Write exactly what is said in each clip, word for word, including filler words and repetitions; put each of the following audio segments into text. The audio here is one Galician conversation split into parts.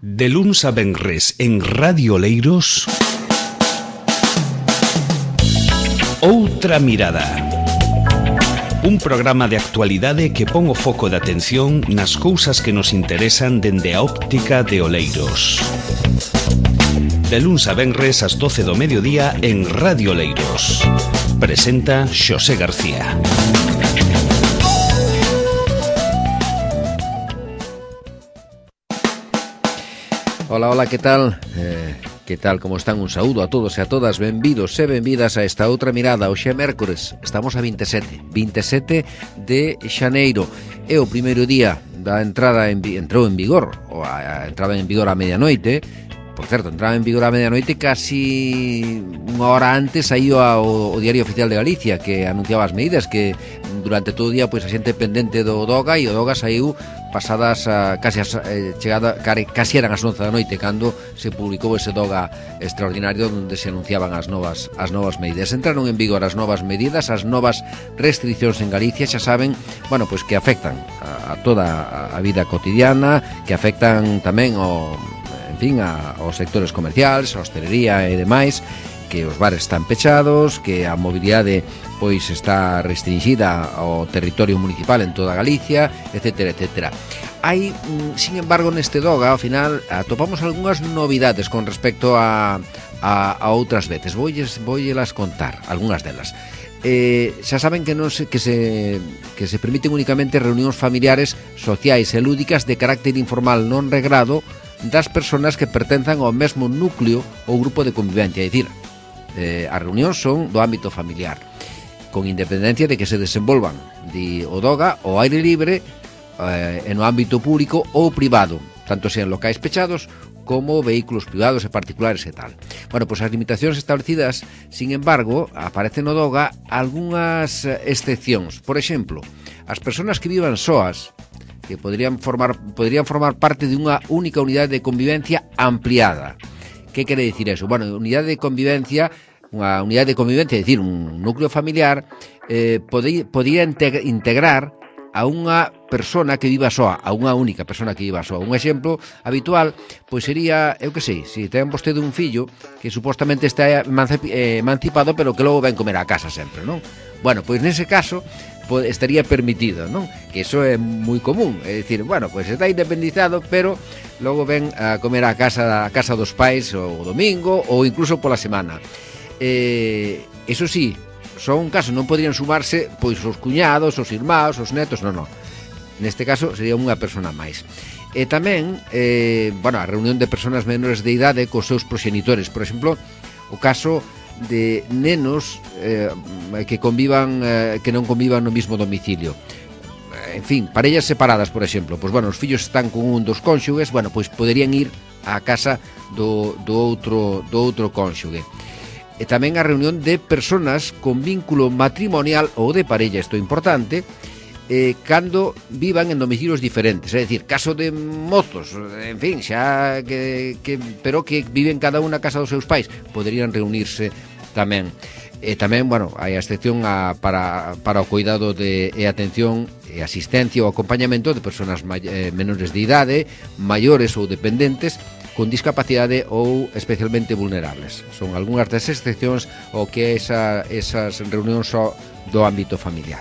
De luns a venres en Radio Oleiros, Outra Mirada. Un programa de actualidade que pon o foco de atención nas cousas que nos interesan dende a óptica de Oleiros. De luns a venres ás doce do mediodía en Radio Oleiros. Presenta Xosé García. Hola, hola, que tal? Eh, que tal, como están? Un saúdo a todos e a todas. Benvidos e benvidas a esta outra mirada. Hoxe é mércores, estamos a veintisiete de xaneiro. É o primeiro día da entrada en, entrou en vigor, ou a, a entrada en vigor a medianoite. Por certo, entraba en vigor a medianoite casi unha hora antes saiu o, o Diario Oficial de Galicia, que anunciaba as medidas que durante todo o día pois a xente pendente do DOGA, e o DOGA saiu pasadas a, casi as, eh, chegada casi eran as once da noite cando se publicou ese DOGA extraordinario onde se anunciaban as novas as novas medidas. Entraron en vigor as novas medidas, as novas restriccións en Galicia, xa saben, bueno, pois que afectan a, a toda a vida cotidiana, que afectan tamén ao en fin, a, aos sectores comerciais, a hostelería e demais, que os bares están pechados, que a mobilidade pois está restringida ao territorio municipal en toda Galicia, etcétera, etcétera. Hai, sin embargo, neste DOGA, ao final, atopamos algunhas novidades con respecto a, a, a outras veces. Voulles, voullelas contar, algunhas delas. Eh, xa saben que non se, que se que se permiten únicamente reunións familiares, sociais e lúdicas de carácter informal non regrado das persoas que pertenzan ao mesmo núcleo ou grupo de convivencia, é dicir, eh, as reunións son do ámbito familiar, con independencia de que se desenvolvan di o DOGA ao aire libre, eh, en o ámbito público ou privado, tanto sean locais pechados como vehículos privados e particulares e tal. Bueno, pois as limitacións establecidas, sin embargo, aparecen no DOGA algunhas excepcións. Por exemplo, as persoas que vivan soas, que podrían formar podrían formar parte de unha única unidade de convivencia ampliada. Que quere dicir eso? Bueno, unidade de convivencia, unha unidade de convivencia, é dicir, un núcleo familiar, eh, podía, podía integrar a unha persona que viva soa, a unha única persona que viva soa. Un exemplo habitual, pois sería, eu que sei, se ten vostede un fillo que supostamente está emancipado, pero que logo ven comer a casa sempre, non? Bueno, pois nese caso estaría permitido, non? Que iso é moi común, é dicir, bueno, pois está independizado, pero logo ven a comer a casa a casa dos pais o domingo ou incluso pola semana. Eh, eso sí, só un caso, non poderían sumarse pois os cuñados, os irmãos, os netos, non, non. Neste caso sería unha persona máis. E tamén, eh, bueno, a reunión de persoas menores de idade cos seus proxenitores, por exemplo, o caso de nenos eh, que convivan eh, que non convivan no mismo domicilio. En fin, parellas separadas, por exemplo, pois bueno, os fillos están con un dos cónxuges, bueno, pois poderían ir á casa do, do outro do outro cónxuge. E tamén a reunión de persoas con vínculo matrimonial ou de parella, isto é importante, eh, cando vivan en domicilios diferentes, é dicir, caso de mozos, en fin, xa que, que pero que viven cada unha na casa dos seus pais, poderían reunirse tamén. E tamén, bueno, hai a excepción a, para, para o cuidado de, e atención e asistencia ou acompañamento de persoas may, eh, menores de idade, maiores ou dependentes, con discapacidade ou especialmente vulnerables. Son algunhas das excepcións ao que é esa, esas reunións só do ámbito familiar.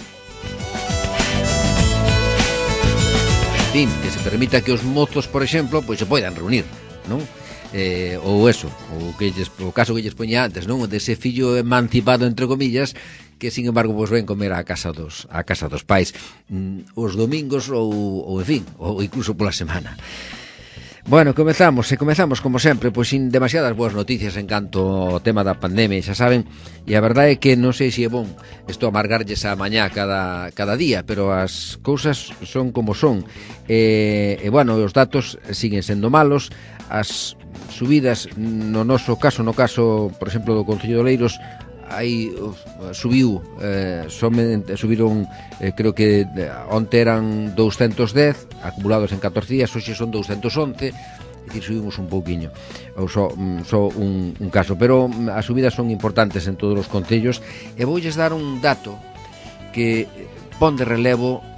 En fin, que se permita que os mozos, por exemplo, pois se poidan reunir, non? Eh, ou eso, ou que lles, o caso que lles poña antes, non? De ese fillo emancipado, entre comillas, que, sin embargo, pois ven comer á casa dos, á casa dos pais mm, os domingos ou, ou, en fin, ou incluso pola semana. Bueno, comezamos, e comezamos como sempre, pois sin demasiadas boas noticias en canto ao tema da pandemia, xa saben, e a verdade é que non sei se é bon isto amargarlles a mañá cada, cada día, pero as cousas son como son, e, e bueno, os datos siguen sendo malos, as subidas no noso caso, no caso, por exemplo, do Concello de Oleiros, aí uh, subiu eh, somente, subiron eh, creo que onte eran doscientos dez acumulados en catorce días, hoxe son doscientos once, é dicir, subimos un pouquiño ou só, só un, un caso, pero as subidas son importantes en todos os concellos, e voulles dar un dato que pon de relevo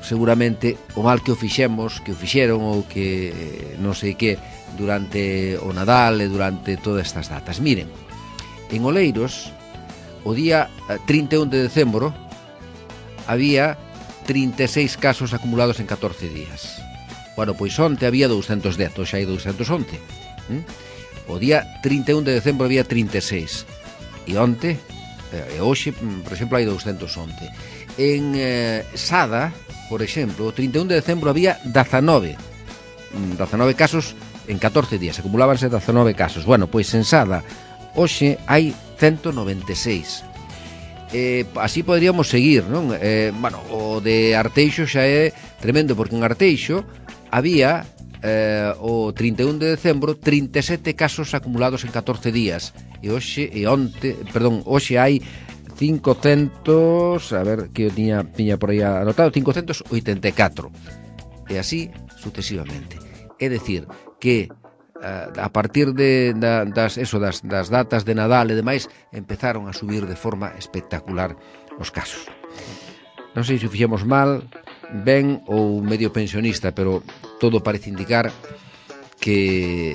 seguramente o mal que o fixemos, que o fixeron ou que non sei que durante o Nadal e durante todas estas datas. Miren, en Oleiros, o día trinta e un de decembro había trinta e seis casos acumulados en catorce días. Bueno, pois onte había doscientos dez, hoxe hai doscientos once. ¿Mm? O día trinta e un de decembro había trinta e seis. E onte, e hoxe, por exemplo, hai doscientos once. En eh, Sada, por exemplo, o trinta e un de decembro había dezanove. dezanove casos en catorce días, acumulábanse dezanove casos. Bueno, pois en Sada, hoxe hai ciento noventa e seis. Eh, así poderíamos seguir, non? Eh, bueno, o de Arteixo xa é tremendo, porque en Arteixo había eh, o trinta e un de decembro trinta e sete casos acumulados en catorce días e hoxe e onte, perdón, hoxe hai cincocentos, a ver que eu tiña, tiña por aí anotado, cincocentos oitenta e catro e así sucesivamente. É dicir que a partir de da, das, eso, das, das datas de Nadal e demais empezaron a subir de forma espectacular os casos. Non sei se o fixemos mal, ben ou medio pensionista, pero todo parece indicar que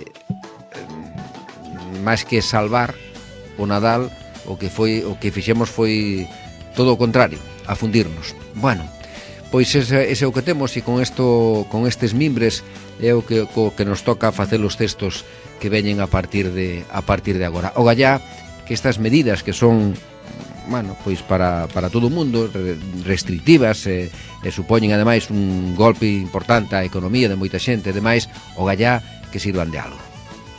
máis que salvar o Nadal, o que foi o que fixemos foi todo o contrario, afundirnos. Bueno, pois ese, ese é o que temos, e con isto, con estes mimbres é o que, o que nos toca facer os textos que veñen a partir de a partir de agora. O gallá que estas medidas que son, bueno, pois para, para todo o mundo, restrictivas e, e supoñen ademais un golpe importante á economía de moita xente e demais, o gallá que sirvan de algo.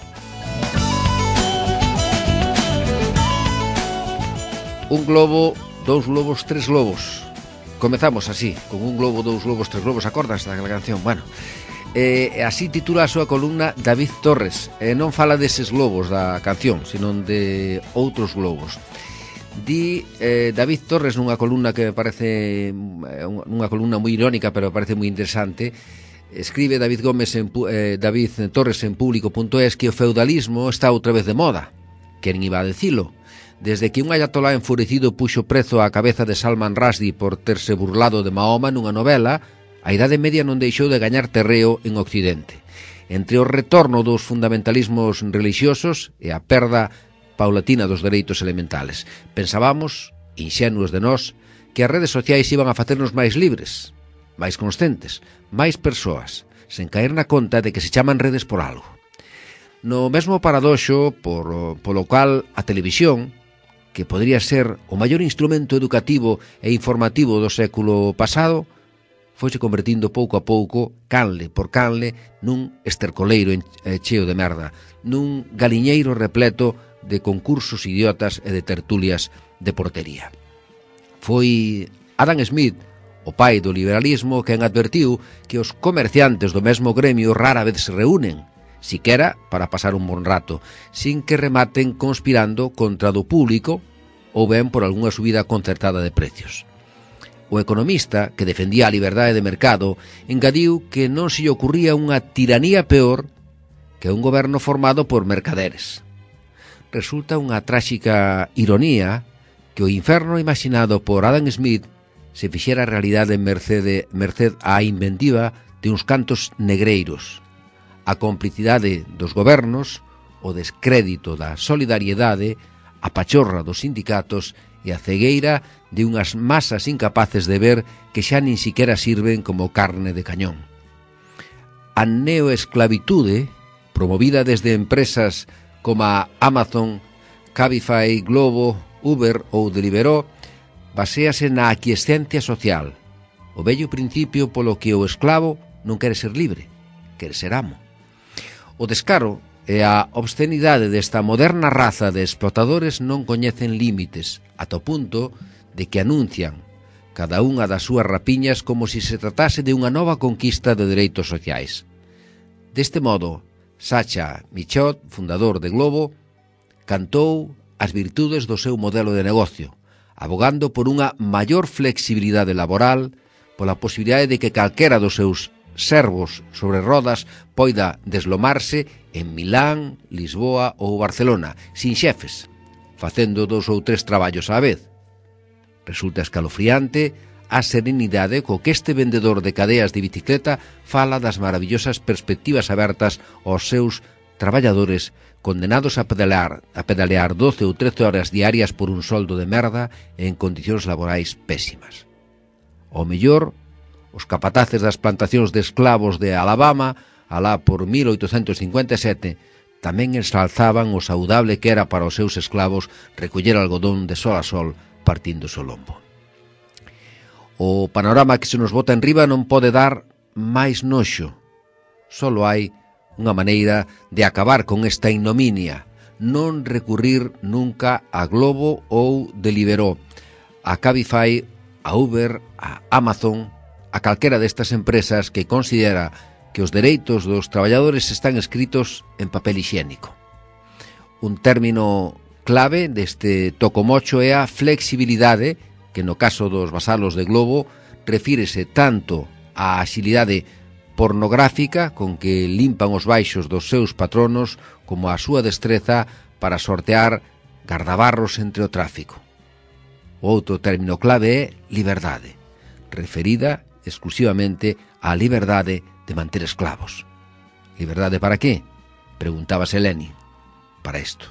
Un globo, dous lobos, tres lobos. Comezamos así, con un globo, dous lobos, tres lobos. Acordas daquela canción? Bueno, eh, así titula a súa columna David Torres. Eh, non fala deses globos da canción, senón de outros globos. Di eh, David Torres nunha columna que me parece unha columna moi irónica, pero me parece moi interesante. Escribe David Gómez en, eh, David Torres en público punto es que o feudalismo está outra vez de moda. Quen iba a decilo? Desde que un ayatolá enfurecido puxo prezo á cabeza de Salman Rushdie por terse burlado de Mahoma nunha novela, a Idade Media non deixou de gañar terreo en Occidente. Entre o retorno dos fundamentalismos religiosos e a perda paulatina dos dereitos elementales. Pensábamos, inxenuos de nós, que as redes sociais iban a facernos máis libres, máis conscientes, máis persoas, sen caer na conta de que se chaman redes por algo. No mesmo paradoxo por, polo cual a televisión, que podría ser o maior instrumento educativo e informativo do século pasado, foise convertindo pouco a pouco, canle por canle, nun estercoleiro cheo de merda, nun galiñeiro repleto de concursos idiotas e de tertulias de portería. Foi Adam Smith, o pai do liberalismo, quen advertiu que os comerciantes do mesmo gremio rara vez se reúnen, siquera para pasar un bon rato, sin que rematen conspirando contra do público ou ben por algunha subida concertada de precios. O economista, que defendía a liberdade de mercado, engadiu que non se lle ocurría unha tiranía peor que un goberno formado por mercaderes. Resulta unha tráxica ironía que o inferno imaginado por Adam Smith se fixera realidade en merced, merced á inventiva de uns cantos negreiros, a complicidade dos gobernos, o descrédito da solidariedade, a pachorra dos sindicatos e a cegueira de unhas masas incapaces de ver que xa nin siquiera sirven como carne de cañón. A neoesclavitude, promovida desde empresas como a Amazon, Cabify, Globo, Uber ou Deliveroo, baséase na aquiescencia social, o vello principio polo que o esclavo non quere ser libre, quere ser amo. O descaro e a obscenidade desta moderna raza de explotadores non coñecen límites, ata o punto de que anuncian cada unha das súas rapiñas como se se tratase de unha nova conquista de dereitos sociais. Deste modo, Sacha Michaud, fundador de Globo, cantou as virtudes do seu modelo de negocio, abogando por unha maior flexibilidade laboral, pola posibilidade de que calquera dos seus servos sobre rodas poida deslomarse en Milán, Lisboa ou Barcelona, sin xefes, facendo dous ou tres traballos á vez. Resulta escalofriante a serenidade co que este vendedor de cadeas de bicicleta fala das maravillosas perspectivas abertas aos seus traballadores condenados a pedalear, a pedalear doce ou trece horas diarias por un soldo de merda e en condicións laborais pésimas. O mellor, os capataces das plantacións de esclavos de Alabama, alá por mil oitocentos cincuenta e sete, tamén ensalzaban o saudable que era para os seus esclavos recoller algodón de sol a sol partindo o lombo. O panorama que se nos bota enriba non pode dar máis noxo. Solo hai unha maneira de acabar con esta ignominia, non recurrir nunca a Globo ou Deliveroo, a Cabify, a Uber, a Amazon, a calquera destas empresas que considera que os dereitos dos traballadores están escritos en papel hixiénico. Un término clave deste tocomocho é a flexibilidade, que no caso dos vasalos de Globo refírese tanto á axilidade pornográfica con que limpan os baixos dos seus patronos como á súa destreza para sortear gardabarros entre o tráfico. O outro término clave é liberdade, referida exclusivamente á liberdade de manter esclavos. Liberdade para qué? Preguntábase Lenin. Para isto.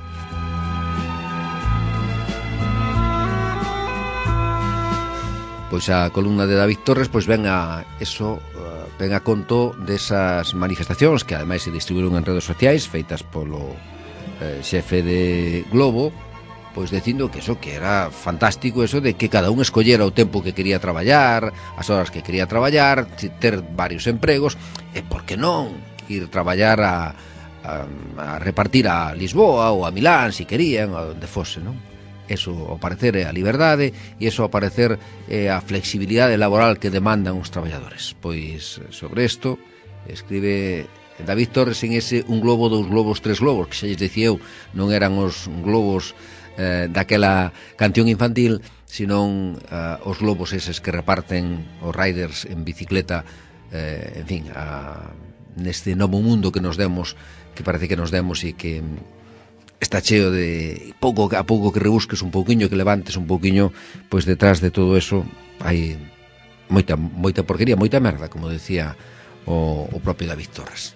Pois a columna de David Torres pois ven a eso, ven a conto desas manifestacións que ademais se distribuíron en redes sociais feitas polo eh, xefe de Globo, pois dicindo que eso que era fantástico, eso de que cada un escollera o tempo que quería traballar, as horas que quería traballar, ter varios empregos, e por que non ir traballar a, a, a repartir a Lisboa ou a Milán, se querían, a onde fose, non? Eso, ao parecer, é a liberdade, e eso, ao parecer, é a flexibilidade laboral que demandan os traballadores. Pois, sobre isto, escribe David Torres en ese Un globo, dous globos, tres globos, que xa lles dicía eu, non eran os globos Eh, daquela canción infantil, senón eh, os globos eses que reparten os riders en bicicleta, eh, en fin, a, neste novo mundo que nos demos, que parece que nos demos e que está cheo de pouco a pouco que rebusques un pouquiño, que levantes un pouquiño, pois detrás de todo eso hai moita, moita porquería, moita merda, como decía o, o propio David Torres.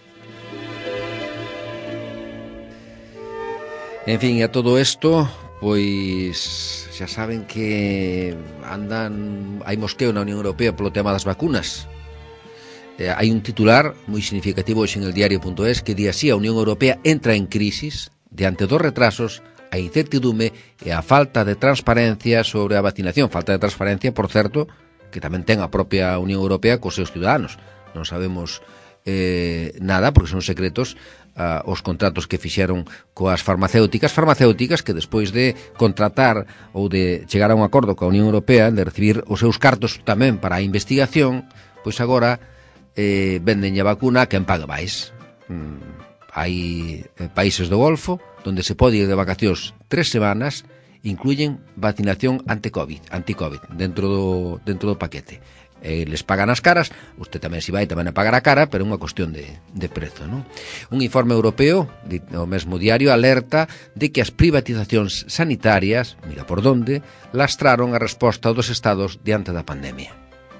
En fin, a todo isto, pois xa saben que andan, hai mosqueo na Unión Europea polo tema das vacunas. Eh, hai un titular moi significativo hoxe en el diario punto es que di así: a Unión Europea entra en crisis diante dos retrasos, a incertidume e a falta de transparencia sobre a vacinación. Falta de transparencia, por certo, que tamén ten a propia Unión Europea cos seus ciudadanos. Non sabemos eh, nada, porque son secretos, Uh, os contratos que fixeron coas farmacéuticas, farmacéuticas que despois de contratar ou de chegar a un acordo coa Unión Europea, de recibir os seus cartos tamén para a investigación, pois agora eh, venden a vacuna a quen paga máis. Mm, hai eh, países do Golfo donde se pode ir de vacacións tres semanas, incluyen vacinación anti-COVID, anti-COVID dentro do, dentro do paquete. Eh, les pagan as caras, usted tamén se vai tamén a pagar a cara, pero é unha cuestión de, de prezo, non? Un informe europeo, o mesmo diario, alerta de que as privatizacións sanitarias, mira por donde, lastraron a resposta dos estados diante da pandemia.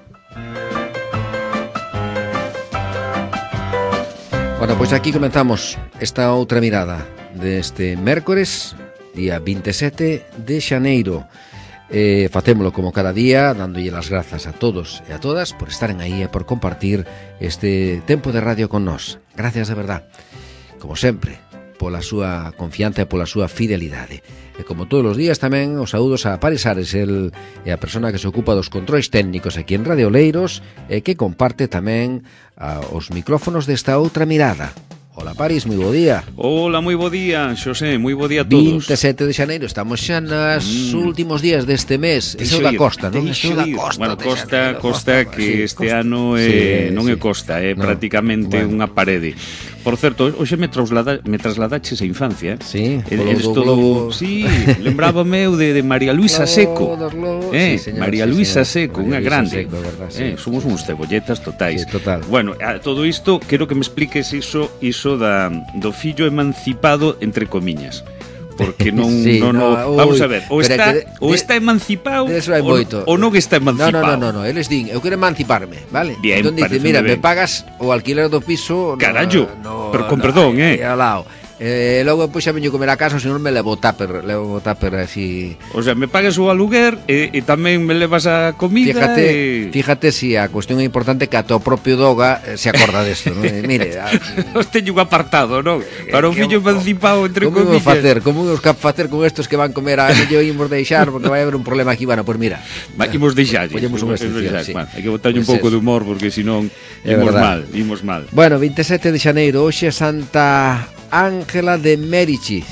Bueno, pois aquí comenzamos esta outra mirada deste mércores, día vinte e sete de xaneiro. Eh, facémolo como cada día, dándolle las grazas a todos e a todas por estaren aí e por compartir este tempo de radio con nós. Gracias de verdad, como sempre, pola súa confianza e pola súa fidelidade. E como todos os días tamén os saúdos a Paris Ares, el e a persona que se ocupa dos controis técnicos aquí en Radio Oleiros e que comparte tamén a, os micrófonos desta outra mirada. Hola Paris, moi bo día. Hola, moi bo día, Xosé, moi bo día a todos. vinte e sete de xaneiro, estamos xa nos mm. últimos días deste mes. Iso da costa, non? Iso da costa. Bueno, costa, costa que este ano é, non é costa, é prácticamente unha parede. Por certo, hoxe me traslada, me trasladaches a infancia. Sí, eres todo, sí, lembrábame eu de, de María Luisa Seco. Eh, sí, señor, María sí, Luisa Seco, unha grande. Seco, verdad, sí, eh, somos sí, uns cebolletas totais. Sí, total. Bueno, a todo isto quero que me expliques iso, iso da do fillo emancipado entre comiñas. porque non, sí, non, no, no, vamos a ver, ou está, que, ou está emancipado ou, ou non está emancipado. No, no, no, no, eles din, eu quero emanciparme, vale? Bien, entón dice, mira, ben. me pagas o alquiler do piso. Carallo, no, pero con no, perdón, no, eh. Ao lado. Eh, logo pois xa veño comer a casa, o senhor me levo o tupper, levo o tupper así. O sea, me pagas o aluguer e, e tamén me levas a comida. Fíjate, e... fíjate si a cuestión é importante que ata o propio Doga eh, se acorda desto, ¿no? Eh, mire, a... os teño un apartado, non? Para o fillo emancipado entre como comillas. Como facer, como os cap facer con estos que van comer a que yo imos deixar porque vai haber un problema aquí, bueno, pois pues mira. Vai imos deixar. Poñemos unha excepción, sí. Bueno, hai que botarlle pues un pouco de humor porque senón imos mal, imos mal. Bueno, veintisiete de xaneiro, hoxe Santa Ángela de Médicis.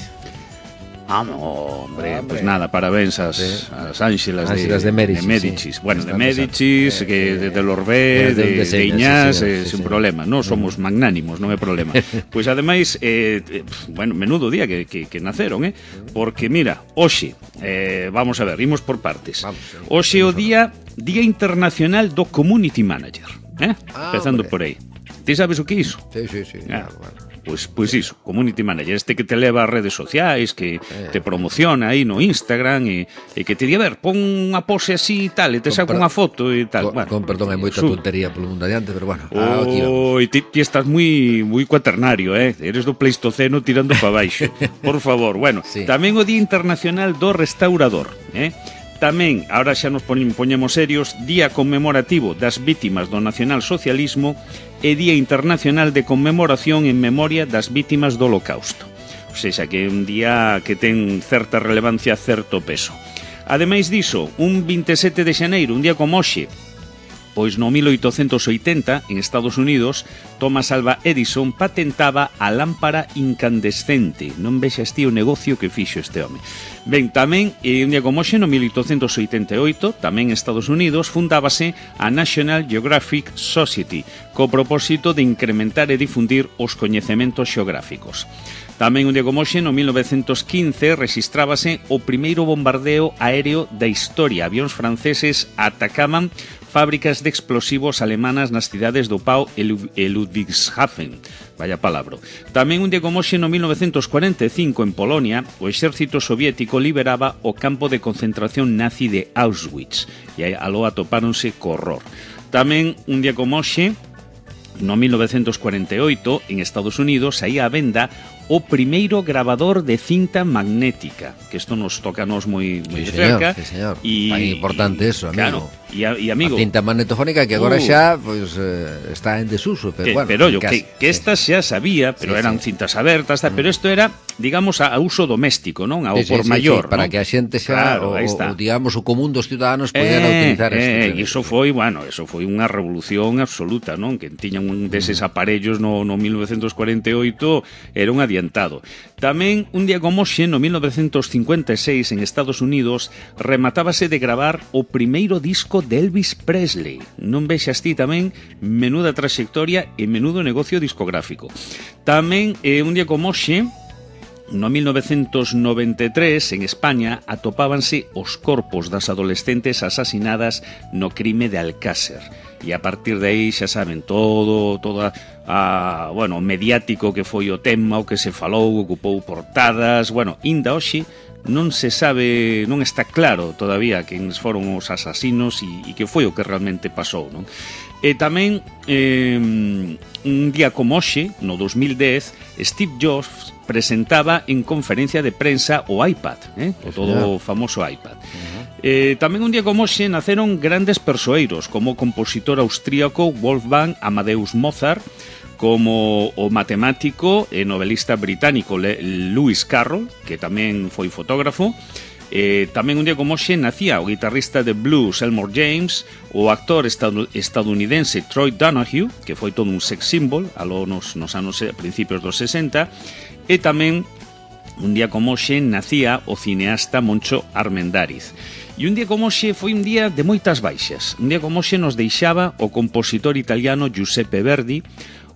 Ah, no, hombre, hombre, pues nada, parabéns as, sí. as Ángelas de, de Médicis. De Médicis. Sí. Bueno, Están de Médicis, eh, que de, de Lorbé, de, de, de Iñás, sí, sí, eh, sí, sin sí. problema, non somos magnánimos, non é problema. Pois ademais, eh, eh, bueno, menudo día que, que, que naceron, eh? Porque mira, hoxe, eh, vamos a ver, imos por partes. Hoxe o día, Día Internacional do Community Manager, eh? Ah, empezando hombre. por aí. Ti sabes o que é iso? Sí, sí, sí. Ah. Bueno. Pois, pois iso, community manager, este que te leva a redes sociais, que te promociona aí no Instagram e, e que te di, a ver, pon unha pose así e tal, e te saca unha foto e tal. Con, bueno, con perdón, hai moita tontería polo mundo adiante, pero bueno. Oh, e ti, ti estás moi moi cuaternario, eh? Eres do Pleistoceno tirando para baixo. Por favor, bueno, sí. Tamén o Día Internacional do Restaurador, eh? Tamén, ahora xa nos poñemos serios, Día Conmemorativo das Vítimas do Nacionalsocialismo e Día Internacional de Conmemoración en Memoria das Vítimas do Holocausto. O seja, que é un día que ten certa relevancia, certo peso. Ademais diso, un veintisiete de xaneiro, un día como hoxe, pois no mil oitocentos oitenta, en Estados Unidos, Thomas Alva Edison patentaba a lámpara incandescente. Non vexas ti o negocio que fixo este home. Ben, tamén, eh, un día como hoxe, no mil oitocentos oitenta e oito, tamén en Estados Unidos, fundábase a National Geographic Society, co propósito de incrementar e difundir os coñecementos xeográficos. Tamén un día como hoxe, no mil novecentos quince, rexistrábase o primeiro bombardeo aéreo da historia. Avións franceses atacaban fábricas de explosivos alemanas nas cidades do Pau e Ludwigshafen. Vaya palabra. Tamén un día como hoxe, no mil novecentos cuarenta e cinco, en Polonia, o exército soviético liberaba o campo de concentración nazi de Auschwitz. E aí aló atopáronse co horror. Tamén un día como hoxe, no mil novecentos cuarenta e oito, en Estados Unidos, saía a venda o primeiro grabador de cinta magnética, que isto nos toca a nos moi, moi sí, de cerca. Sí, señor. Y, Tan importante eso, amigo. Claro, e, a, e amigo, a cinta magnetofónica que agora uh, xa pues, eh, está en desuso, pero que, bueno. Pero yo, que, que estas xa sabía, pero sí, eran sí. cintas abertas, tal, mm. pero isto era, digamos, a, a uso doméstico, non? A, sí, o por sí, maior, sí, sí, para ¿no? que a xente xa, claro, o, o, digamos, o común dos ciudadanos podían eh, utilizar eh, isto. E iso foi, bueno, eso foi unha revolución absoluta, non? Que tiñan un deses aparellos no, no mil novecentos cuarenta e oito, era un adiantado. Tamén, un día como hoxe, no mil novecentos cincuenta e seis, en Estados Unidos, rematábase de gravar o primeiro disco de Elvis Presley. Non vexas ti tamén menuda trayectoria e menudo negocio discográfico. Tamén, eh, un día como hoxe, no mil novecentos noventa e tres, en España, atopábanse os corpos das adolescentes asasinadas no crime de Alcácer. E a partir de aí, xa saben, todo, toda a, bueno, mediático que foi o tema, o que se falou, ocupou portadas, bueno, inda hoxe non se sabe, non está claro todavía quen foron os asasinos e, e que foi o que realmente pasou, non? E tamén, eh, un día como hoxe, no dos mil dez, Steve Jobs presentaba en conferencia de prensa o iPad, eh? o todo o famoso iPad. Uh-huh. Eh, tamén un día como hoxe naceron grandes persoeiros, como o compositor austríaco Wolfgang Amadeus Mozart, como o matemático e novelista británico Lewis Carroll, que tamén foi fotógrafo. Eh, tamén un día como hoxe nacía o guitarrista de blues Elmore James, o actor estadounidense Troy Donahue, que foi todo un sex symbol a nos, nos anos principios dos sesenta, e tamén un día como hoxe nacía o cineasta Moncho Armendáriz. E un día como hoxe foi un día de moitas baixas. Un día como hoxe nos deixaba o compositor italiano Giuseppe Verdi,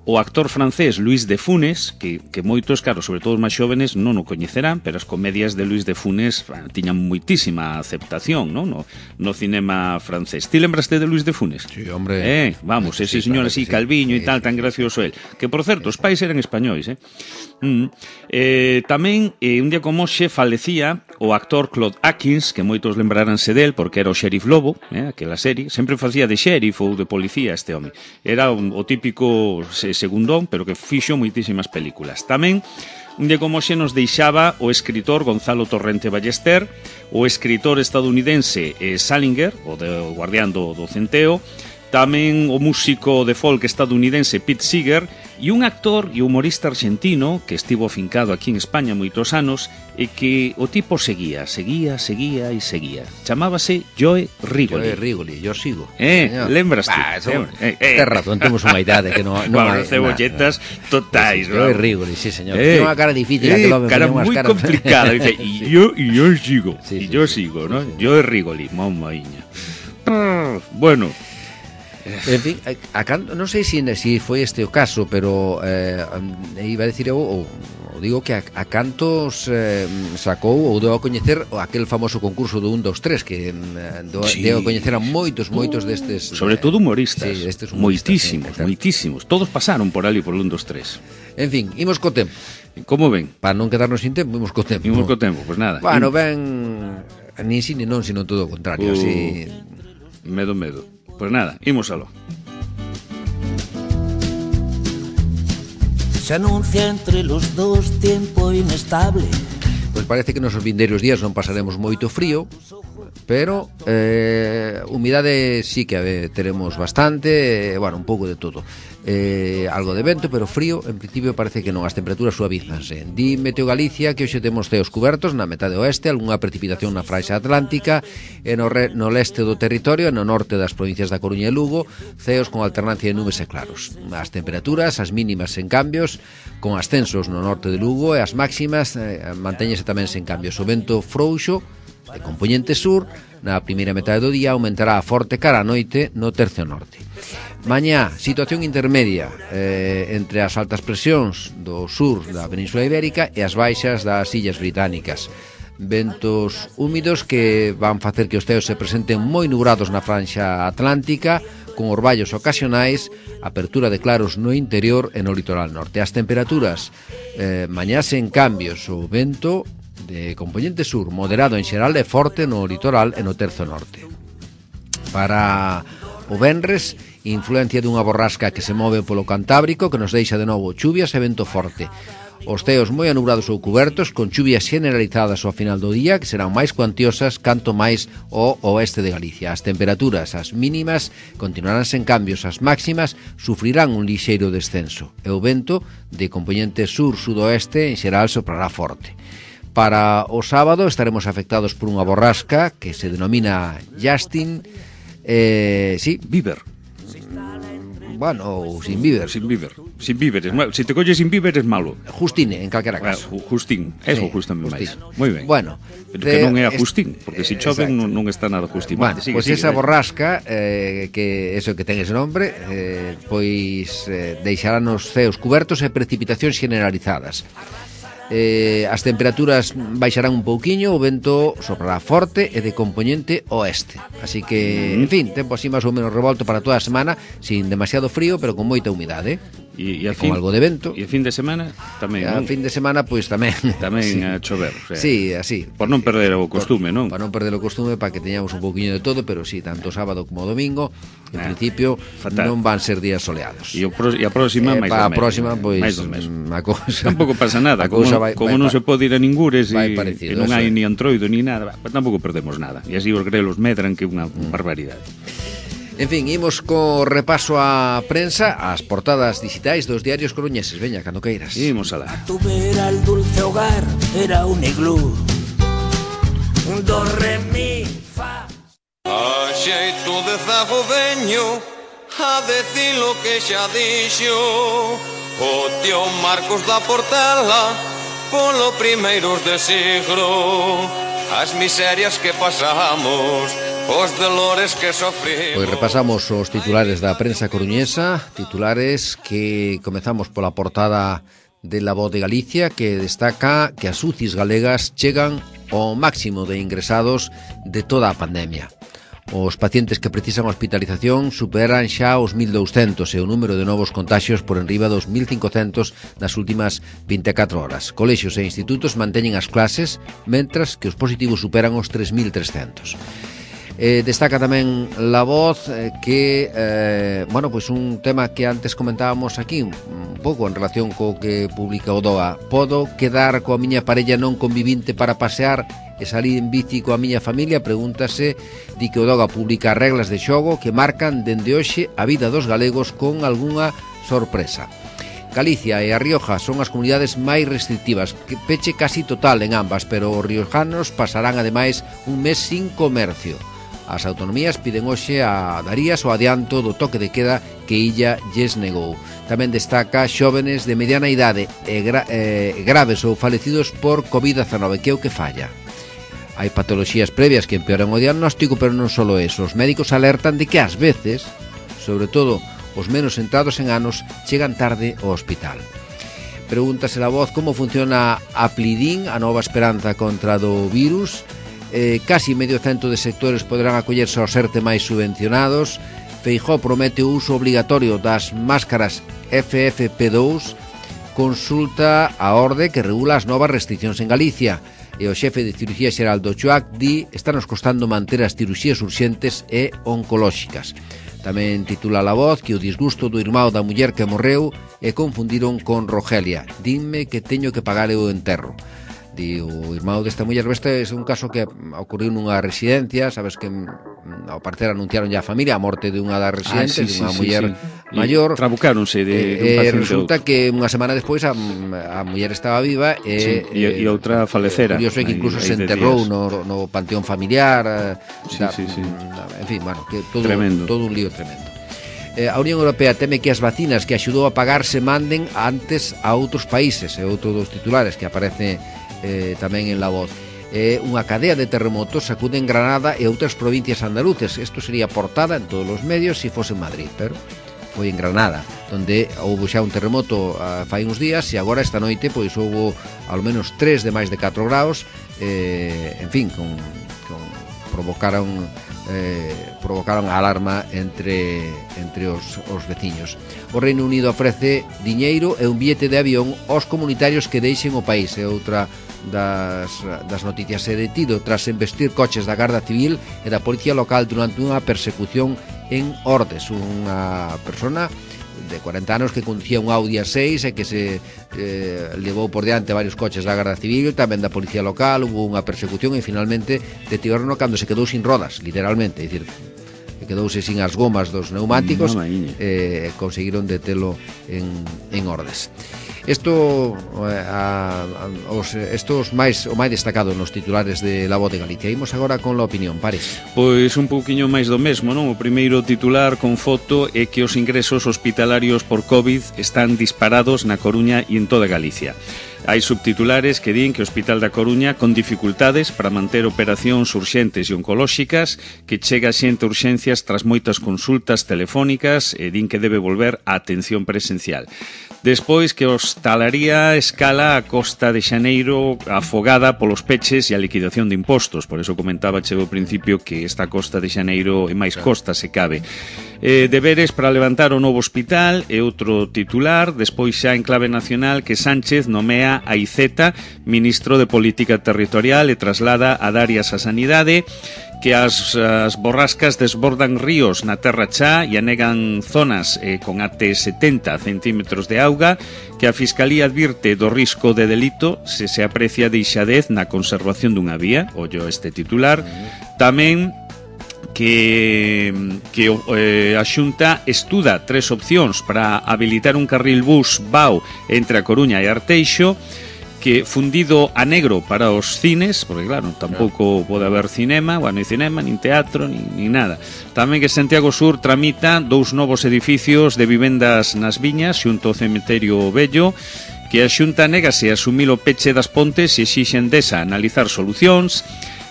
o actor francés Luis de Funes, que, que moitos, claro, sobre todo os máis xóvenes, non o coñecerán, pero as comedias de Luis de Funes bueno, tiñan moitísima aceptación, non? No, no cinema francés. Ti lembraste de Luis de Funes? Sí, hombre. Eh, vamos, ese sí, señor claro así, sí. calviño e sí, tal, sí. tan gracioso el. Que, por certo, os pais eran españois, eh? Mm. Eh, tamén, eh, un día como hoxe, falecía o actor Claude Akins, que moitos lembraranse del, porque era o Sheriff Lobo, eh, aquela serie, sempre facía de sheriff ou de policía este home. Era un, o típico segundón, pero que fixo moitísimas películas. Tamén, un día como hoxe nos deixaba o escritor Gonzalo Torrente Ballester, o escritor estadounidense eh, Salinger, o de o guardián do, do centeo, tamén o músico de folk estadounidense Pete Seeger e un actor e humorista argentino que estivo afincado aquí en España moitos anos e que o tipo seguía, seguía, seguía e seguía. Chamábase Joe Rigoli. Joe Rigoli, yo sigo. Eh, Señor. lembras tú? Bah, eso, eh, eh, Ten razón, temos unha idade que non no bueno, hai. cebolletas nah, totais, Joe ¿no? Rigoli, sí, señor. Eh, Tiene unha cara difícil, eh, aquel home cara ponía unhas moi caras. complicada, dice, e Sí. yo e yo sigo, Sí, e sí, yo sí, sigo, sí, ¿no? sí. Joe Rigoli, mamaiña. Bueno, En fin, a, a can, non sei se si, si foi este o caso, pero eh, iba a decir eu, ou, ou digo que a, a cantos eh, sacou ou deu a coñecer aquel famoso concurso do un, dos, tres que eh, do, sí. deu a coñecer a moitos, moitos destes sobre todo humoristas, sí, destes humoristas, moitísimos, sí, moitísimos. Todos pasaron por ali por un, dos, tres. En fin, imos co tempo. Como ven? Para non quedarnos sin tempo, imos co tempo. Imos co tempo, pois pues nada. Bueno, ben, nin si ni non, sino todo o contrario, Uh, así. Medo, medo. Pois pues nada, imos aló. Se anuncia entre los dos tiempo inestable. Pois parece que nos vindeiros días non pasaremos moito frío, pero eh, humidade sí que a ver, teremos bastante, eh, bueno, un pouco de todo. Eh, algo de vento, pero frío, en principio parece que non, as temperaturas suavízanse. Di Meteo Galicia que hoxe temos ceos cubertos na metade oeste, algunha precipitación na fraixa atlántica, e no, re, no leste do territorio, e no norte das provincias da Coruña e Lugo, ceos con alternancia de nubes e claros. As temperaturas, as mínimas sen cambios, con ascensos no norte de Lugo, e as máximas eh, mantéñese tamén sen cambios. O vento frouxo de componente sur na primeira metade do día aumentará a forte cara a noite no tercio norte. Mañá, situación intermedia eh, entre as altas presións do sur da Península Ibérica e as baixas das Illas Británicas. Ventos húmidos que van facer que os ceos se presenten moi nubrados na franxa atlántica, con orballos ocasionais, apertura de claros no interior e no litoral norte. As temperaturas eh, mañá sen cambios, o vento de componente sur moderado en xeral e forte no litoral e no terzo norte. Para o venres, influencia dunha borrasca que se move polo Cantábrico que nos deixa de novo chuvias e vento forte. Os ceos moi anubrados ou cubertos, con chuvias generalizadas ao final do día, que serán máis cuantiosas canto máis ao oeste de Galicia. As temperaturas, as mínimas, continuarán sen cambios, as máximas sufrirán un lixeiro descenso, e o vento de componente sur-sudoeste en xeral soprará forte. Para o sábado estaremos afectados por unha borrasca que se denomina Justin, eh, sí, Bieber. Bueno, ou sin Bieber. Sin Bieber. Sin Bieber. Si te colles sin Bieber es malo. Justine, en calquera caso. Ah, Justín. Eso, Sí, justamente máis. Justín. Moi ben. Bueno, pero que non é a es- Justín, porque se chove non, non está nada Justín. Bueno, Sigue, pois sigue, esa vai. borrasca eh, que eso que ten ese nombre eh, pois eh, deixará nos ceos cubertos e precipitacións generalizadas. Eh, as temperaturas baixarán un pouquiño, o vento soprará forte e de componente oeste. Así que, en fin, tempo así máis ou menos revolto para toda a semana, sin demasiado frío, pero con moita humidade. E, e a con fin, algo de vento. E a fin de semana tamén, E a non? fin de semana, pois tamén. Tamén sí. a chover. O sea, Sí, así. Por non perder o costume, non? Para non perder o costume, para que teñamos un pouquiño de todo, pero sí, tanto sábado como domingo, en Ah, principio fatal. non van ser días soleados. E, o pro, e a próxima Eh, máis para a do mesmo. próxima, pois, máis do mesmo. mm, a cousa... Tampouco pasa nada, a como, cousa vai- como vai non pa- se pode ir a ningures vai e, parecido, e non eso é. hai ni antroido ni nada, pues tampouco perdemos nada. E así os grelos medran que é unha Mm. barbaridade. En fin, imos co repaso á prensa, ás portadas digitais dos diarios coruñeses. Veña, cando queiras. Imos alá. Tu vera el dulce hogar era un iglú. Un do, re, mi, fa. A xeito de zago veño a decir lo que xa dixo o tío Marcos da Portela polo primeiros de siglo. As miserias que pasamos os dolores que sofrimos. Pois repasamos os titulares da prensa coruñesa, titulares que comezamos pola portada de La Voz de Galicia, que destaca que as U C Is galegas chegan ao máximo de ingresados de toda a pandemia. Os pacientes que precisan hospitalización superan xa os mil douscentos e o número de novos contaxios por enriba dos mil cincocentos nas últimas vinte e catro horas. Colexios e institutos manteñen as clases, mentras que os positivos superan os tres mil trescentos. Eh, destaca tamén La Voz eh, que, eh, bueno, pois un tema que antes comentábamos aquí un pouco en relación co que publica o D O A. Podo quedar coa miña parella non convivinte para pasear e salir en bici coa miña familia? Pregúntase, di que o D O A publica reglas de xogo que marcan dende hoxe a vida dos galegos con algunha sorpresa. Galicia e a Rioja son as comunidades máis restrictivas, que peche casi total en ambas, pero os riojanos pasarán ademais un mes sin comercio. As autonomías piden hoxe a Darías o adianto do toque de queda que Illa lles negou. Tamén destaca xóvenes de mediana idade e gra eh, graves ou falecidos por covid dezenove, que é o que falla. Hai patoloxías previas que empeoran o diagnóstico, pero non só eso. Os médicos alertan de que ás veces, sobre todo os menos entrados en anos, chegan tarde ao hospital. Pregúntase La Voz como funciona a Plidín, a nova esperanza contra do virus. Eh, casi medio cento de sectores poderán acollerse aos ERTE máis subvencionados. Feijóo promete o uso obligatorio das máscaras F F P dous. Consulta a orde que regula as novas restriccións en Galicia. E o xefe de cirurxía xeral do Chuac di está nos costando manter as cirurxías urxentes e oncolóxicas. Tamén titula La Voz que o disgusto do irmão da muller que morreu e confundiron con Rogelia. Dime que teño que pagar o enterro. Di o irmão desta muller. Este é un caso que ocorreu nunha residencia. Sabes que ao parecer anunciaron ya a familia a morte de unha das residentes, ah, sí, de unha sí, muller sí, sí. maior. Trabucáronse de, de un eh, paciente. Resulta que unha semana despois a, a muller estaba viva e, sí, e, e outra falecera. Curioso é que incluso aí, se enterrou no, no panteón familiar. Sí, da, sí, sí. En fin, bueno, que todo, todo un lío tremendo. Eh, a Unión Europea teme que as vacinas que axudou a pagar se manden antes a outros países. É outro dos titulares que aparece eh, tamén en La Voz. Eh, unha cadea de terremotos sacude en Granada e outras provincias andaluces. Isto sería portada en todos os medios se fose en Madrid, pero foi en Granada, onde houve xa un terremoto uh, fai uns días, e agora esta noite pois houve ao menos tres de máis de catro graus, eh, en fin, con, con provocaron eh, provocaron alarma entre entre os, os veciños. O Reino Unido ofrece diñeiro e un billete de avión aos comunitarios que deixen o país. É outra das, das noticias. É detido tras embestir coches da Garda Civil e da Policía Local durante unha persecución en Ordes. Unha persona de cuarenta anos que conducía un Audi A seis e que se eh, levou por diante varios coches da Garda Civil, tamén da Policía Local. Hubo unha persecución e finalmente detiveron cando se quedou sin rodas, literalmente, é dicir, quedouse sin as gomas dos neumáticos e eh, conseguiron detelo en, en Ordes. Isto a, a, os, estos máis o máis destacado nos titulares de La Voz de Galicia. Imos agora con la opinión, Pares. Pois un pouquiño máis do mesmo, non? O primeiro titular con foto é que os ingresos hospitalarios por COVID están disparados na Coruña e en toda Galicia. Hai subtitulares que din que o Hospital da Coruña con dificultades para manter operacións urxentes e oncolóxicas, que chega xente a urxencias tras moitas consultas telefónicas e din que debe volver a atención presencial. Despois que a hostalaría escala a Costa de Xaneiro afogada polos peches e a liquidación de impostos. Por eso comentaba che ao principio que esta Costa de Xaneiro é máis costa se cabe. Eh, deberes para levantar o novo hospital é outro titular. Despois xa en clave nacional que Sánchez nomea a Iceta ministro de Política Territorial e traslada a Darias a Sanidade, que as, as borrascas desbordan ríos na Terra Chá e anegan zonas eh, con até setenta centímetros de auga, que a Fiscalía advirte do risco de delito se se aprecia deixadez na conservación dunha vía. Ollo este titular. Tamén que, que eh, a Xunta estuda tres opcións para habilitar un carril bus B A U entre a Coruña e Arteixo, que fundido a negro para os cines, porque claro, tampouco pode haber cinema, bueno, ni cinema, nin teatro, nin, nin nada. Tamén que Santiago Sur tramita dous novos edificios de vivendas nas Viñas xunto ao Cemiterio Vello, que a Xunta negase a asumir o peche das pontes e exixe Endesa analizar solucións.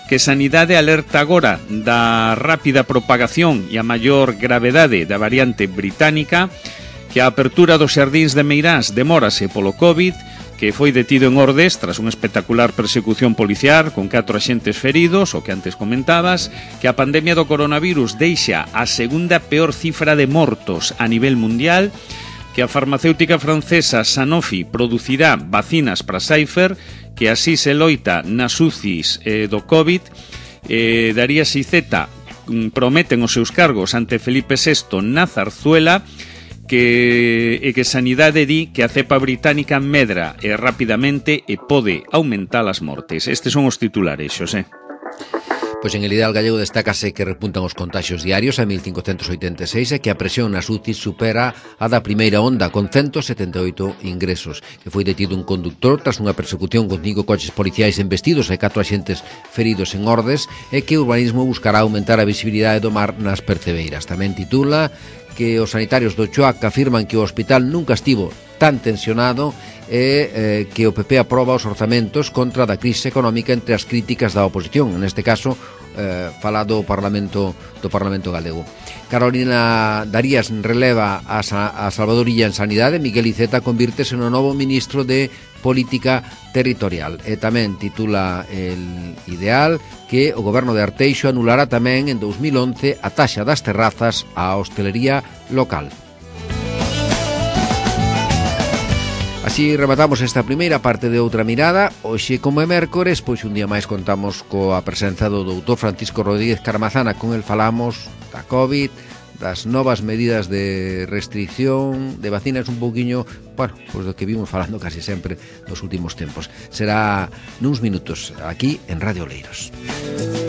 que Sanidade alerta agora da rápida propagación e a maior gravedade da variante británica, que a apertura dos xardíns de Meirás demórase polo COVID, que foi detido en Ordes tras unha espectacular persecución policial con catro axentes feridos, o que antes comentabas, que a pandemia do coronavirus deixa a segunda peor cifra de mortos a nivel mundial, que a farmacéutica francesa Sanofi producirá vacinas para Pfizer, que así se loita nas U C Is eh, do COVID. eh, Darías Iceta prometen os seus cargos ante Felipe sexto na Zarzuela, que, e que Sanidade di que a cepa británica medra e rapidamente e pode aumentar as mortes. Estes son os titulares, Xosé. Pois en el ideal gallego destácase que repuntan os contaxios diarios a mil cincocentos oitenta e seis e que a presión nas U C Is supera a da primeira onda con ciento setenta e oito ingresos, que foi detido un conductor tras unha persecución con cinco coches policiais embestidos e catro axentes feridos en Ordes, e que o urbanismo buscará aumentar a visibilidade do mar nas Percebeiras. Tamén titula que os sanitarios do Choac afirman que o hospital nunca estivo tan tensionado e eh, que o P P aproba os orzamentos contra da crise económica entre as críticas da oposición, neste caso eh, falado do Parlamento do Parlamento galego. Carolina Darías releva a, a Salvador Illa en Sanidade. Miguel Iceta convírtese no novo ministro de Política Territorial. E tamén titula el Ideal que o goberno de Arteixo anulará tamén en dous mil once a taxa das terrazas á hostelería local. Así rematamos esta primeira parte de Outra Mirada. Hoxe, como é mércores, pois un día máis contamos coa presenza do doutor Francisco Rodríguez Carmazana. Con el falamos da COVID, das novas medidas de restricción, de vacinas, un pouquiño, bueno, pois do que vimos falando casi sempre nos últimos tempos. Será nuns minutos aquí en Radio Oleiros.